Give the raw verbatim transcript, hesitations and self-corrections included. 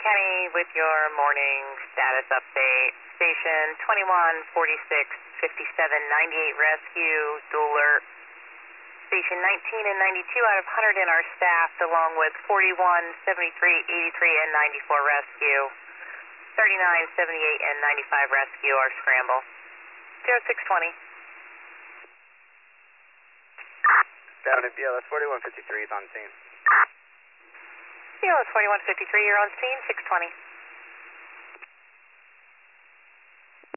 Kenny with your morning status update. Station twenty-one forty-six fifty-seven ninety-eight rescue, dual alert. Station nineteen and ninety-two out of one hundred in our staff, along with forty-one, seventy-three, eighty-three, and ninety-four rescue. thirty-nine, seventy-eight, and ninety-five rescue are scramble. zero six twenty. Down at B L S forty-one fifty-three is on scene. B L S forty-one fifty-three, you're on scene, six twenty.